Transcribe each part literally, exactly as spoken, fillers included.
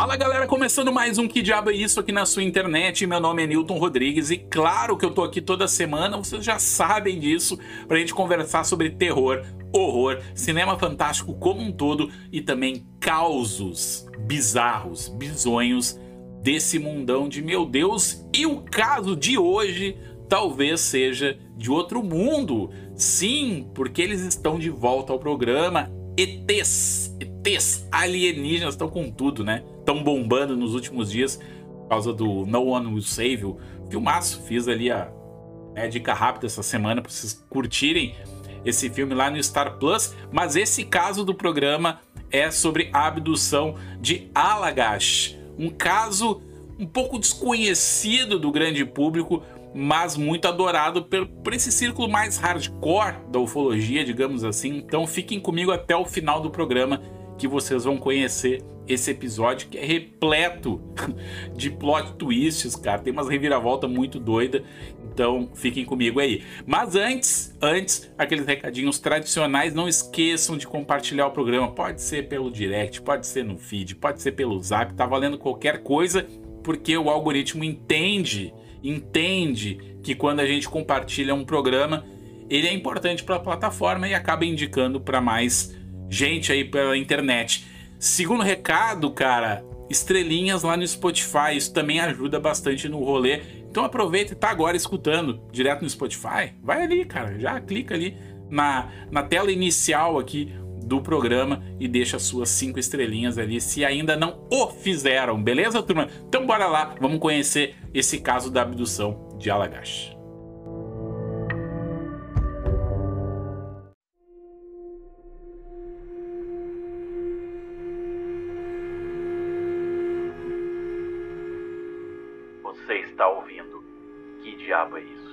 Fala galera, começando mais um Que Diabo é Isso aqui na sua internet. Meu nome é Newton Rodrigues e claro que eu tô aqui toda semana, vocês já sabem disso, pra gente conversar sobre terror, horror, cinema fantástico como um todo e também causos bizarros, bizonhos desse mundão de meu Deus. E o caso de hoje talvez seja de outro mundo. Sim, porque eles estão de volta ao programa. E Tês, E Tês, alienígenas estão com tudo, né? Estão bombando nos últimos dias por causa do No One Will Save You. Filmaço, fiz ali a, a dica rápida essa semana para vocês curtirem esse filme lá no Star Plus. Mas esse caso do programa é sobre a abdução de Allagash. Um caso um pouco desconhecido do grande público, mas muito adorado por, por esse círculo mais hardcore da ufologia, digamos assim. Então fiquem comigo até o final do programa que vocês vão conhecer esse episódio que é repleto de plot twists, cara. Tem umas reviravoltas muito doidas, então fiquem comigo aí. Mas antes, antes, aqueles recadinhos tradicionais, não esqueçam de compartilhar o programa. Pode ser pelo direct, pode ser no feed, pode ser pelo zap, tá valendo qualquer coisa, porque o algoritmo entende entende que quando a gente compartilha um programa, ele é importante para a plataforma e acaba indicando para mais gente aí pela internet. Segundo recado, cara, estrelinhas lá no Spotify, isso também ajuda bastante no rolê. Então aproveita e tá agora escutando direto no Spotify, vai ali, cara, já clica ali na, na tela inicial aqui do programa e deixa suas cinco estrelinhas ali se ainda não o fizeram, beleza, turma? Então bora lá, vamos conhecer esse caso da abdução de Allagash. Você está ouvindo Que Diabo é Isso?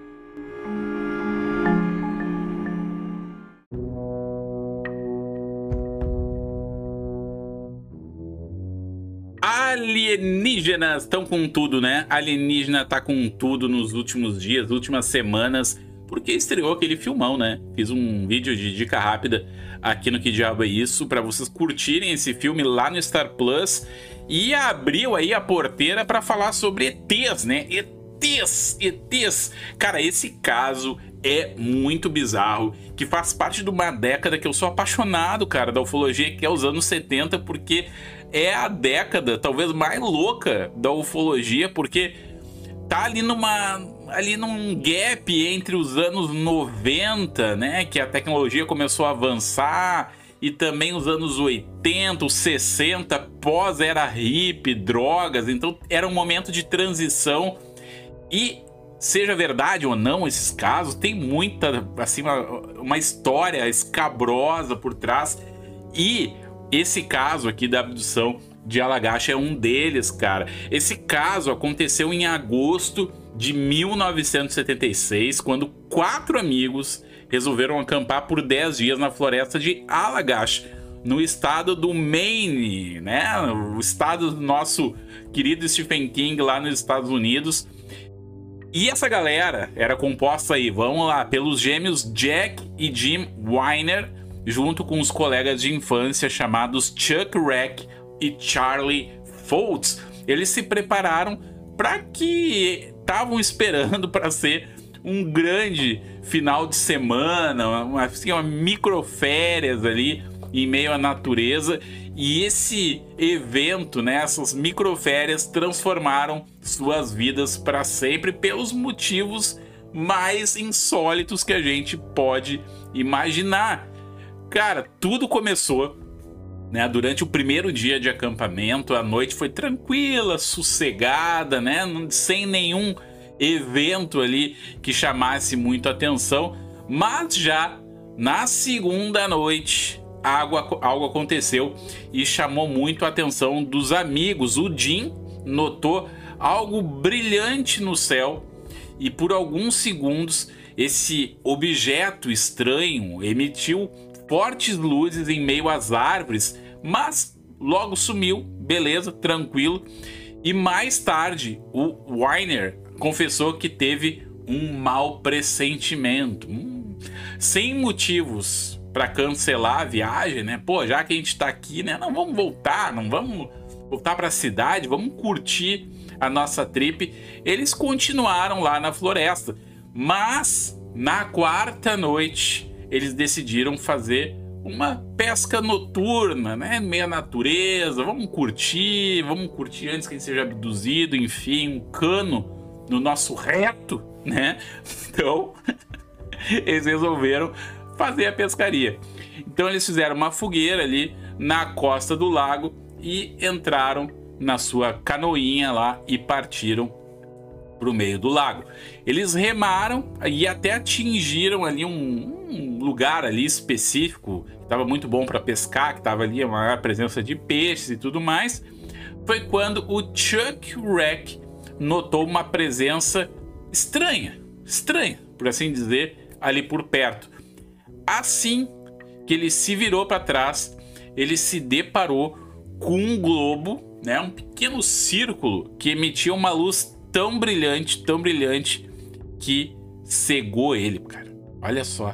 Alienígenas estão com tudo, né? Alienígena tá com tudo nos últimos dias, últimas semanas, porque estreou aquele filmão, né? Fiz um vídeo de dica rápida aqui no Que Diabo é Isso, para vocês curtirem esse filme lá no Star Plus, e abriu aí a porteira para falar sobre E Tês, né? E Tês, E Tês. Cara, esse caso é muito bizarro, que faz parte de uma década que eu sou apaixonado, cara, da ufologia, que é os anos setenta, porque é a década talvez mais louca da ufologia, porque tá ali numa ali num gap entre os anos noventa, né, que a tecnologia começou a avançar, e também os anos oitenta, os sessenta, pós era hippie, drogas. Então era um momento de transição. E seja verdade ou não esses casos, tem muita assim uma, uma história escabrosa por trás, e esse caso aqui da abdução de Allagash é um deles, cara. Esse caso aconteceu em agosto de mil novecentos e setenta e seis, quando quatro amigos resolveram acampar por dez dias na floresta de Allagash, no estado do Maine, né? O estado do nosso querido Stephen King lá nos Estados Unidos. E essa galera era composta aí, vamos lá, pelos gêmeos Jack e Jim Weiner, junto com os colegas de infância chamados Chuck Reck e Charlie Foltz. Eles se prepararam para que estavam esperando para ser um grande final de semana, uma, assim, uma microférias ali em meio à natureza. E esse evento, né, essas microférias transformaram suas vidas para sempre pelos motivos mais insólitos que a gente pode imaginar. Cara, tudo começou, né, durante o primeiro dia de acampamento. A noite foi tranquila, sossegada, né, sem nenhum evento ali que chamasse muito atenção. Mas já na segunda noite, algo, algo aconteceu e chamou muito a atenção dos amigos. O Jim notou algo brilhante no céu e por alguns segundos esse objeto estranho emitiu fortes luzes em meio às árvores, mas logo sumiu, beleza, tranquilo. E mais tarde o Weiner confessou que teve um mau pressentimento, hum, sem motivos para cancelar a viagem, né? Pô, já que a gente tá aqui, né? Não vamos voltar, não vamos voltar para a cidade, vamos curtir a nossa trip. Eles continuaram lá na floresta, mas na quarta noite eles decidiram fazer uma pesca noturna, né? Meia natureza, vamos curtir, vamos curtir antes que a gente seja abduzido, enfim, um cano no nosso reto, né? Então, eles resolveram fazer a pescaria. Então eles fizeram uma fogueira ali na costa do lago e entraram na sua canoinha lá e partiram para o meio do lago. Eles remaram e até atingiram ali um, um lugar ali específico que estava muito bom para pescar, que estava ali a maior presença de peixes e tudo mais. Foi quando o Chuck Wreck notou uma presença estranha, estranha, por assim dizer, ali por perto. Assim que ele se virou para trás, ele se deparou com um globo, né, um pequeno círculo que emitia uma luz tão brilhante, tão brilhante, que cegou ele, cara. Olha só.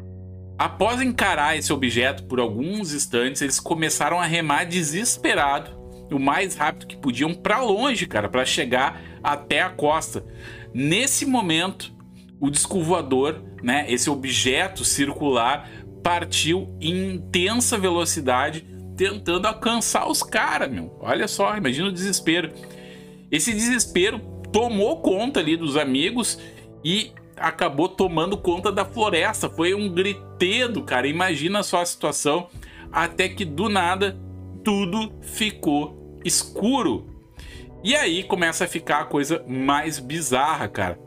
Após encarar esse objeto por alguns instantes, eles começaram a remar desesperado, o mais rápido que podiam, para longe, cara, para chegar até a costa. Nesse momento, o disco voador, né, esse objeto circular, partiu em intensa velocidade, tentando alcançar os caras, meu. Olha só, imagina o desespero. Esse desespero tomou conta ali dos amigos e acabou tomando conta da floresta. Foi um gritedo, cara. Imagina só a situação. Até que do nada tudo ficou escuro. E aí começa a ficar a coisa mais bizarra, cara.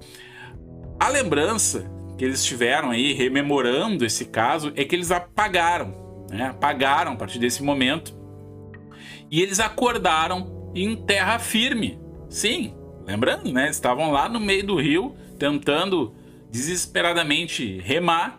A lembrança que eles tiveram aí, rememorando esse caso, é que eles apagaram, né? Apagaram a partir desse momento. E eles acordaram em terra firme. Sim, lembrando, né? Estavam lá no meio do rio, tentando desesperadamente remar,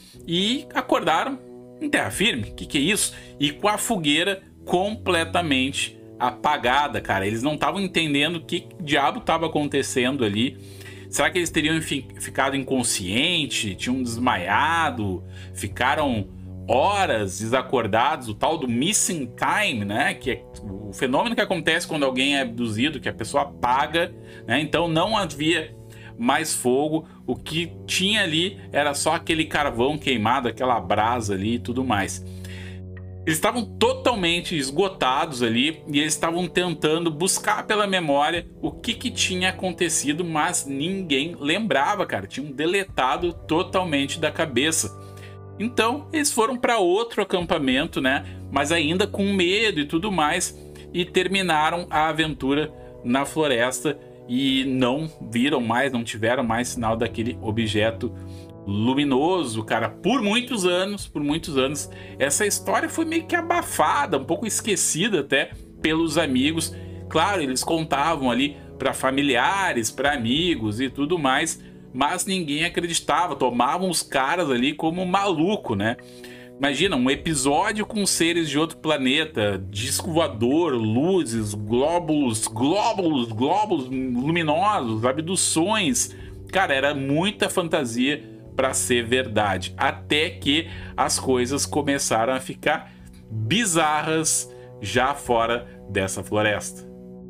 e acordaram em terra firme. O que, que é isso? E com a fogueira completamente apagada, cara. Eles não estavam entendendo o que diabo estava acontecendo ali. Será que eles teriam, enfim, ficado inconscientes, tinham desmaiado, ficaram horas desacordados, o tal do missing time, né? Que é o fenômeno que acontece quando alguém é abduzido, que a pessoa apaga, né? Então não havia mais fogo, o que tinha ali era só aquele carvão queimado, aquela brasa ali e tudo mais. Eles estavam totalmente esgotados ali e eles estavam tentando buscar pela memória o que, que tinha acontecido, mas ninguém lembrava, cara. Tinham deletado totalmente da cabeça. Então eles foram para outro acampamento, né? Mas ainda com medo e tudo mais, e terminaram a aventura na floresta e não viram mais, não tiveram mais sinal daquele objeto luminoso, cara, por muitos anos, por muitos anos. Essa história foi meio que abafada, um pouco esquecida até pelos amigos. Claro, eles contavam ali para familiares, para amigos e tudo mais, mas ninguém acreditava, tomavam os caras ali como maluco, né? Imagina, um episódio com seres de outro planeta, disco voador, luzes, glóbulos, glóbulos, glóbulos luminosos, abduções. Cara, era muita fantasia para ser verdade, até que as coisas começaram a ficar bizarras já fora dessa floresta.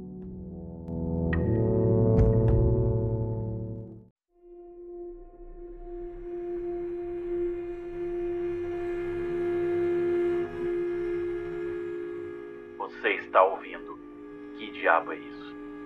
Você está ouvindo? Que diabo é isso?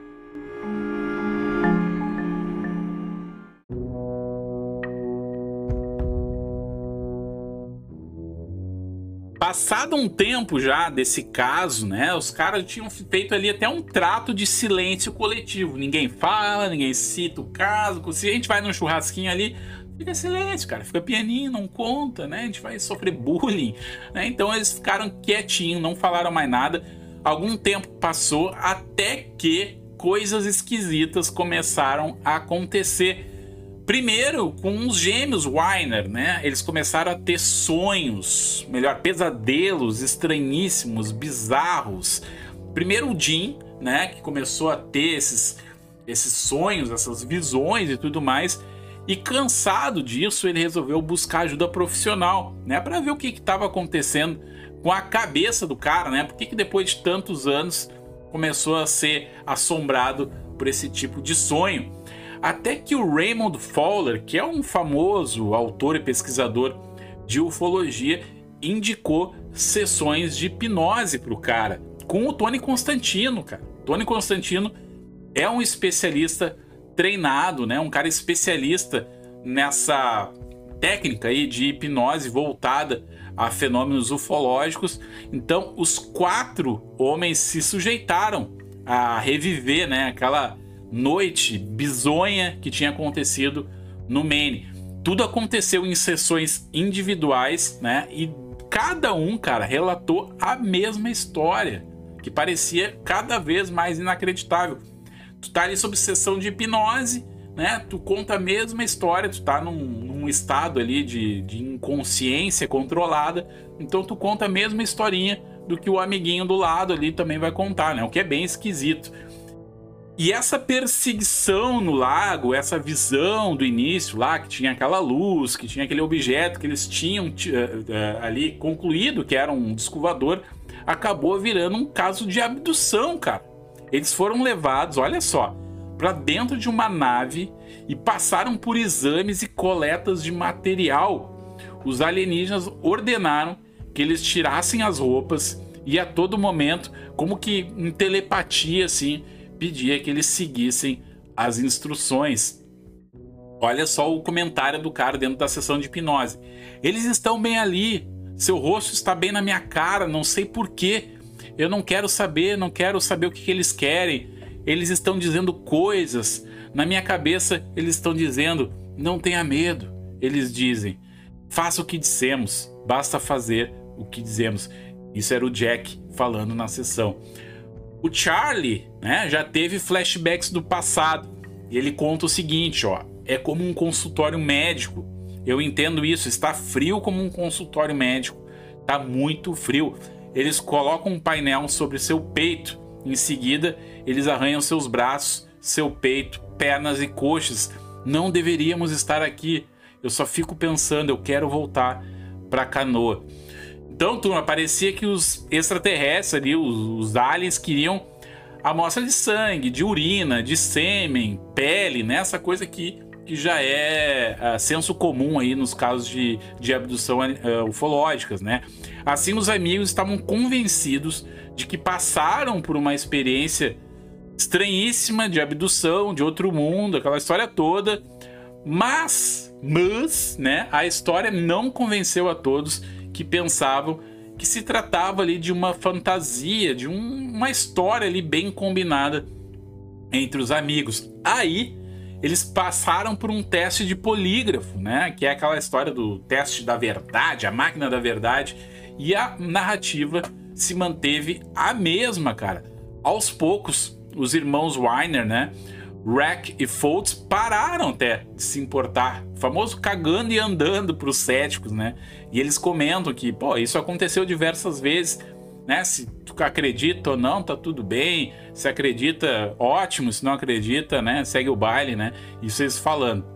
Passado um tempo já desse caso, né, os caras tinham feito ali até um trato de silêncio coletivo. Ninguém fala, ninguém cita o caso. Se a gente vai num churrasquinho ali, fica silêncio, cara, fica pianinho, não conta, né, a gente vai sofrer bullying, né? Então eles ficaram quietinhos, não falaram mais nada. Algum tempo passou até que coisas esquisitas começaram a acontecer. Primeiro, com os gêmeos Weiner, né? Eles começaram a ter sonhos, melhor, pesadelos estranhíssimos, bizarros. Primeiro o Jim, né? Que começou a ter esses, esses sonhos, essas visões e tudo mais. E cansado disso, ele resolveu buscar ajuda profissional, né? Para ver o que estava acontecendo com a cabeça do cara, né? Por que que depois de tantos anos começou a ser assombrado por esse tipo de sonho. Até que o Raymond Fowler, que é um famoso autor e pesquisador de ufologia, indicou sessões de hipnose pro cara, com o Tony Constantino, cara. Tony Constantino é um especialista treinado, né? Um cara especialista nessa técnica aí de hipnose voltada a fenômenos ufológicos. Então, os quatro homens se sujeitaram a reviver, né, aquela noite bizonha que tinha acontecido no Maine. Tudo aconteceu em sessões individuais, né? E cada um, cara, relatou a mesma história, que parecia cada vez mais inacreditável. Tu tá ali sob sessão de hipnose, né? Tu conta a mesma história, tu tá num, num estado ali de, de inconsciência controlada, então tu conta a mesma historinha do que o amiguinho do lado ali também vai contar, né? O que é bem esquisito. E essa perseguição no lago, essa visão do início lá, que tinha aquela luz, que tinha aquele objeto que eles tinham uh, uh, ali concluído que era um disco voador, acabou virando um caso de abdução, cara. Eles foram levados, olha só, para dentro de uma nave e passaram por exames e coletas de material. Os alienígenas ordenaram que eles tirassem as roupas e a todo momento, como que em telepatia assim, pedia que eles seguissem as instruções. Olha só o comentário do cara dentro da sessão de hipnose. Eles estão bem ali, seu rosto está bem na minha cara, não sei porquê. Eu não quero saber, não quero saber o que, que eles querem. Eles estão dizendo coisas. Na minha cabeça, eles estão dizendo, não tenha medo. Eles dizem, faça o que dissemos, basta fazer o que dizemos. Isso era o Jack falando na sessão. O Charlie, né, já teve flashbacks do passado. E ele conta o seguinte, ó, é como um consultório médico. Eu entendo isso, está frio como um consultório médico. Tá muito frio. Eles colocam um painel sobre seu peito. Em seguida, eles arranham seus braços, seu peito, pernas e coxas. Não deveríamos estar aqui. Eu só fico pensando, eu quero voltar pra canoa. Então, turma, parecia que os extraterrestres ali, os, os aliens, queriam amostra de sangue, de urina, de sêmen, pele, né? Essa coisa que, que já é uh, senso comum aí nos casos de, de abdução uh, ufológicas, né? Assim, os amigos estavam convencidos de que passaram por uma experiência estranhíssima de abdução, de outro mundo, aquela história toda, mas, mas, né? A história não convenceu a todos que pensavam que se tratava ali de uma fantasia, de um, uma história ali bem combinada entre os amigos. Aí eles passaram por um teste de polígrafo, né? Que é aquela história do teste da verdade, a máquina da verdade, e a narrativa se manteve a mesma, cara. Aos poucos, os irmãos Weiner, né? Rack e Foltz pararam até de se importar, o famoso cagando e andando para os céticos, né? E eles comentam que, pô, isso aconteceu diversas vezes, né? Se tu acredita ou não, tá tudo bem. Se acredita, ótimo. Se não acredita, né? Segue o baile, né? Isso eles falando.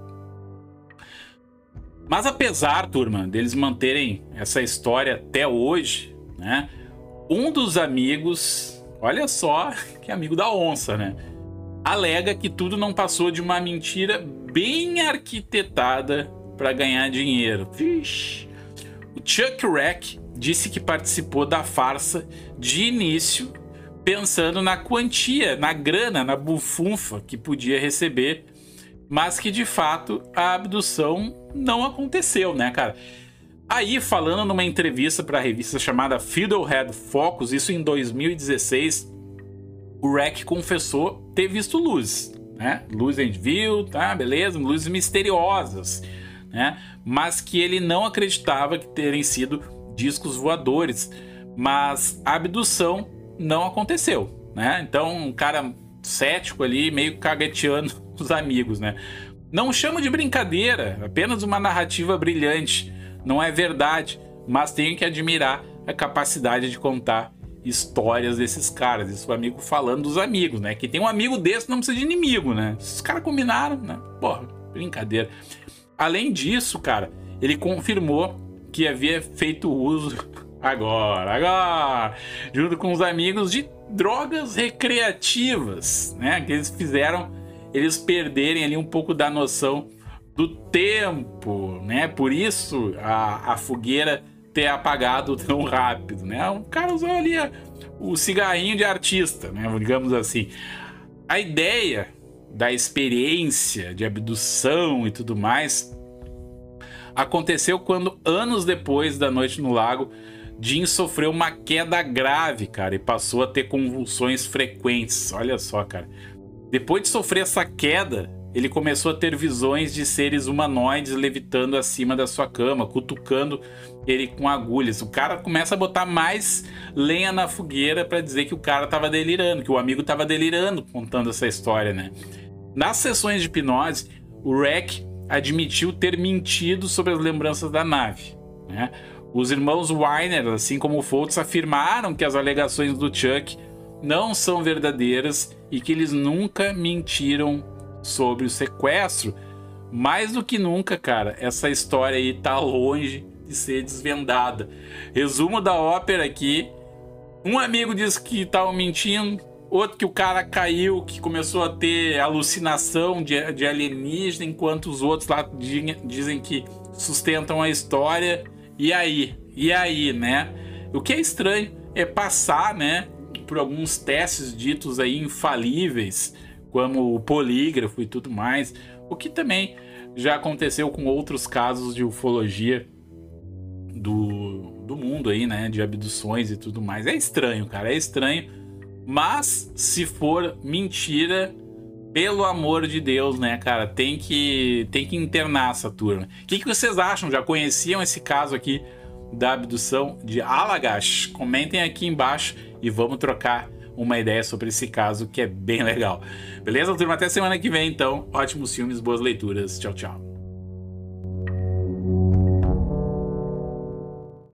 Mas apesar, turma, deles manterem essa história até hoje, né? Um dos amigos, olha só que amigo da onça, né? Alega que tudo não passou de uma mentira bem arquitetada para ganhar dinheiro. Vixe. O Chuck Rack disse que participou da farsa de início, pensando na quantia, na grana, na bufunfa que podia receber, mas que de fato a abdução não aconteceu, né, cara? Aí, falando numa entrevista para a revista chamada Fiddlehead Focus, isso em dois mil e dezesseis, o Rack confessou ter visto luzes, né? Luzes a gente viu, tá, beleza, luzes misteriosas, né? Mas que ele não acreditava que terem sido discos voadores, mas a abdução não aconteceu, né? Então, um cara cético ali, meio cagueteando os amigos, né? Não chamo de brincadeira, apenas uma narrativa brilhante, não é verdade, mas tenho que admirar a capacidade de contar histórias desses caras. Isso o amigo falando dos amigos, né? Que tem um amigo desse, não precisa de inimigo, né? Os caras combinaram, né? Porra, brincadeira. Além disso, cara, ele confirmou que havia feito uso Agora, agora! Junto com os amigos de drogas recreativas, né? Que eles fizeram eles perderem ali um pouco da noção do tempo, né? Por isso a, a fogueira ter apagado tão rápido, né? O cara usou ali a, o cigarrinho de artista, né? Digamos assim. A ideia da experiência de abdução e tudo mais aconteceu quando, anos depois da noite no lago, Jim sofreu uma queda grave, cara, e passou a ter convulsões frequentes. Olha só, cara. Depois de sofrer essa queda, ele começou a ter visões de seres humanoides levitando acima da sua cama, cutucando ele com agulhas. O cara começa a botar mais lenha na fogueira para dizer que o cara tava delirando, que o amigo tava delirando contando essa história, né? Nas sessões de hipnose, o Rec admitiu ter mentido sobre as lembranças da nave, né? Os irmãos Weiner, assim como o Foltz, afirmaram que as alegações do Chuck não são verdadeiras e que eles nunca mentiram sobre o sequestro. Mais do que nunca, cara, essa história aí tá longe de ser desvendada. Resumo da ópera aqui: um amigo diz que estavam mentindo, outro que o cara caiu, que começou a ter alucinação de, de alienígena, enquanto os outros lá dizem que sustentam a história. E aí? E aí, né? O que é estranho é passar, né, por alguns testes ditos aí infalíveis, como o polígrafo e tudo mais, o que também já aconteceu com outros casos de ufologia do, do mundo aí, né, de abduções e tudo mais. É estranho, cara, é estranho, mas se for mentira, pelo amor de Deus, né, cara, tem que, tem que internar essa turma. O que, que vocês acham? Já conheciam esse caso aqui da abdução de Allagash? Comentem aqui embaixo e vamos trocar uma ideia sobre esse caso, que é bem legal. Beleza, turma? Até semana que vem, então. Ótimos filmes, boas leituras. Tchau, tchau.